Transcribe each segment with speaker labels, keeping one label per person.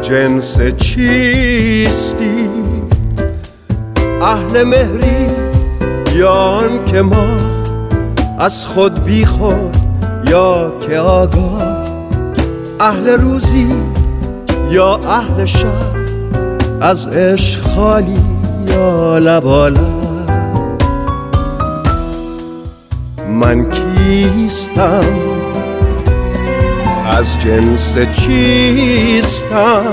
Speaker 1: جنس چیستی؟ اهل مهری یا آن که ما از خود بی خود یا که آگاه؟ اهل روزی یا اهل شب، از عشق خالی یا لبالب؟ من کیستم؟ از جنس چیستم؟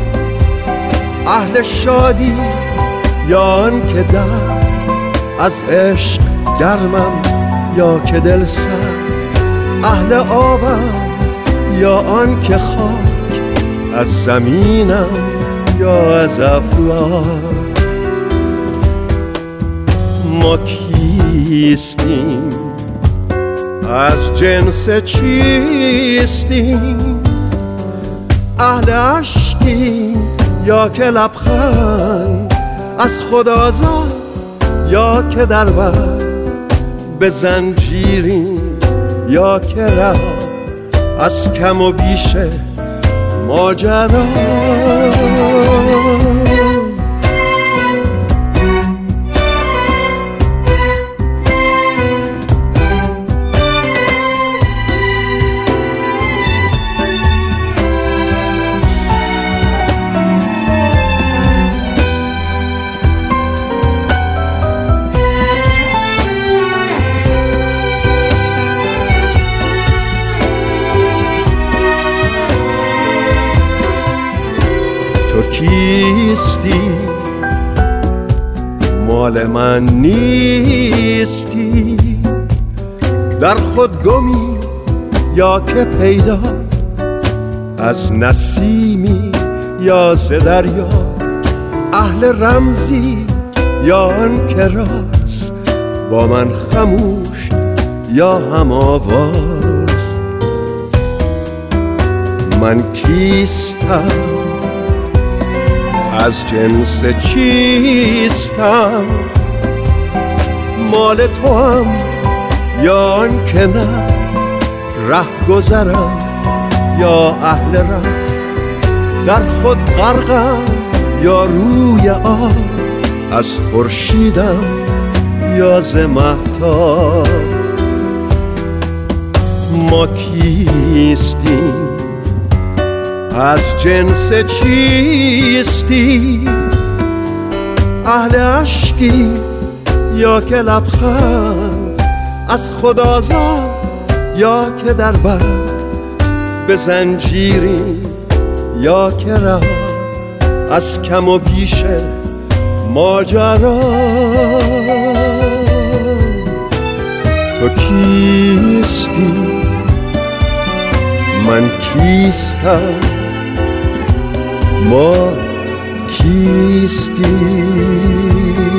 Speaker 1: اهل شادی یا آن که درد، از عشق گرمم یا که دل سرد؟ اهل آبم یا آن که خاک، از زمینم یا از افلاک؟ ما کیستیم؟ از جنس چیستیم؟ اهل عشقیم یا که لبخند، از خود آزاد یا که در بند؟ به زنجیریم یا که رها از کم و بیش ماجرا؟ تو کیستی؟ مال من نیستی؟ در خود گمی یا که پیدا، از نسیمی یا ز دریا؟ اهل رمزی یا آن که راست، با من خموش یا هم آواز؟ من کیستم؟ از جنس چیستم؟ مال تو هم یا آن که نه، ره گذرم یا اهل ره؟ در خود غرقم یا روی آب، از خورشیدم یا ز مهتاب؟ ما کیستیم؟ از جنس چیستی؟ اهل عشقی یا که لبخند، از خود آزاد یا که در بند؟ به زنجیری یا که رها از کم و بیش ماجرا؟ تو کیستی؟ من کیستم؟ ما کیستی؟